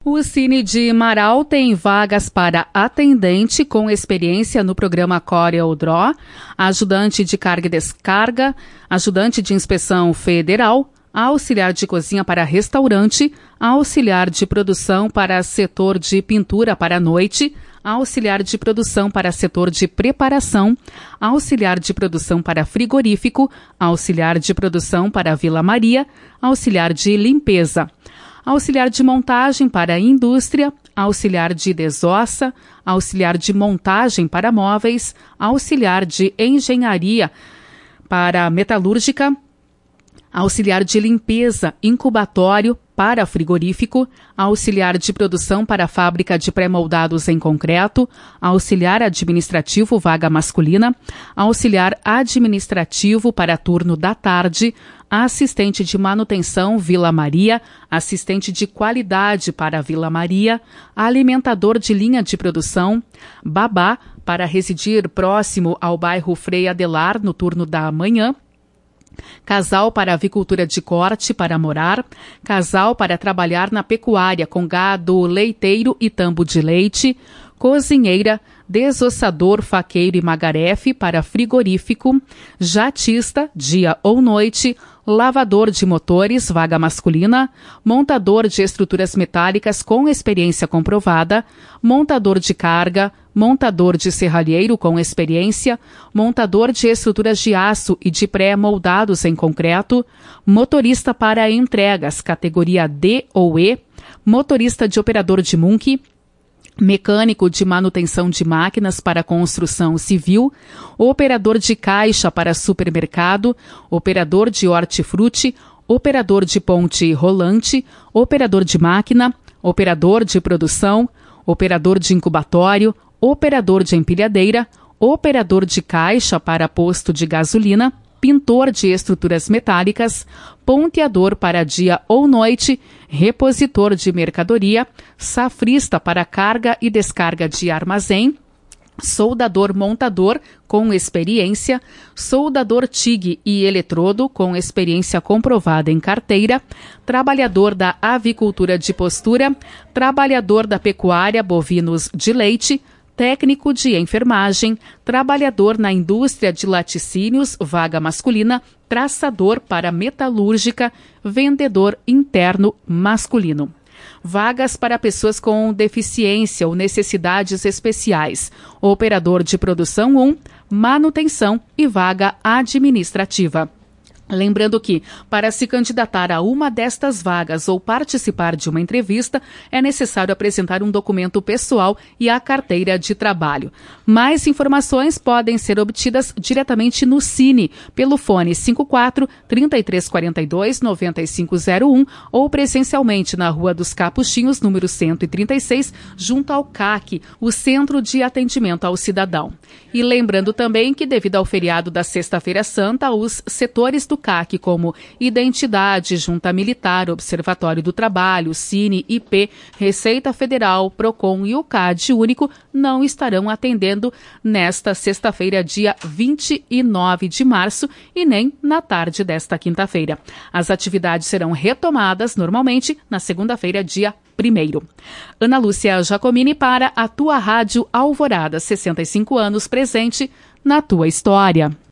O Cine de Marau tem vagas para atendente com experiência no programa Corel Draw, ajudante de carga e descarga, ajudante de inspeção federal, auxiliar de cozinha para restaurante, auxiliar de produção para setor de pintura para noite, auxiliar de produção para setor de preparação, auxiliar de produção para frigorífico, auxiliar de produção para Vila Maria, auxiliar de limpeza, auxiliar de montagem para indústria, auxiliar de desossa, auxiliar de montagem para móveis, auxiliar de engenharia para metalúrgica, auxiliar de limpeza, incubatório para frigorífico, auxiliar de produção para fábrica de pré-moldados em concreto, auxiliar administrativo vaga masculina, auxiliar administrativo para turno da tarde, assistente de manutenção Vila Maria, assistente de qualidade para Vila Maria, alimentador de linha de produção, babá para residir próximo ao bairro Frei Adelar no turno da manhã, casal para avicultura de corte para morar, casal para trabalhar na pecuária com gado leiteiro e tambo de leite, cozinheira, desossador, faqueiro e magarefe para frigorífico, jatista, dia ou noite, lavador de motores, vaga masculina, montador de estruturas metálicas com experiência comprovada, montador de carga, montador de serralheiro com experiência, montador de estruturas de aço e de pré-moldados em concreto, motorista para entregas, categoria D ou E, motorista de operador de Munk, mecânico de manutenção de máquinas para construção civil, operador de caixa para supermercado, operador de hortifruti, operador de ponte rolante, operador de máquina, operador de produção, operador de incubatório, operador de empilhadeira, operador de caixa para posto de gasolina, pintor de estruturas metálicas, ponteador para dia ou noite, repositor de mercadoria, safrista para carga e descarga de armazém, soldador montador com experiência, soldador TIG e eletrodo com experiência comprovada em carteira, trabalhador da avicultura de postura, trabalhador da pecuária bovinos de leite, técnico de enfermagem, trabalhador na indústria de laticínios, vaga masculina, traçador para metalúrgica, vendedor interno masculino. Vagas para pessoas com deficiência ou necessidades especiais, operador de produção 1, manutenção e vaga administrativa. Lembrando que, para se candidatar a uma destas vagas ou participar de uma entrevista, é necessário apresentar um documento pessoal e a carteira de trabalho. Mais informações podem ser obtidas diretamente no Cine, pelo fone 54-3342-9501 ou presencialmente na Rua dos Capuchinhos, número 136, junto ao CAC, o Centro de Atendimento ao Cidadão. E lembrando também que, devido ao feriado da Sexta-feira Santa, os setores do CAC, como Identidade, Junta Militar, Observatório do Trabalho, Cine, IP, Receita Federal, PROCON e o CAD Único, não estarão atendendo nesta sexta-feira, dia 29 de março, e nem na tarde desta quinta-feira. As atividades serão retomadas normalmente na segunda-feira, dia 1º. Ana Lúcia Jacomini para a tua Rádio Alvorada, 65 anos presente na tua história.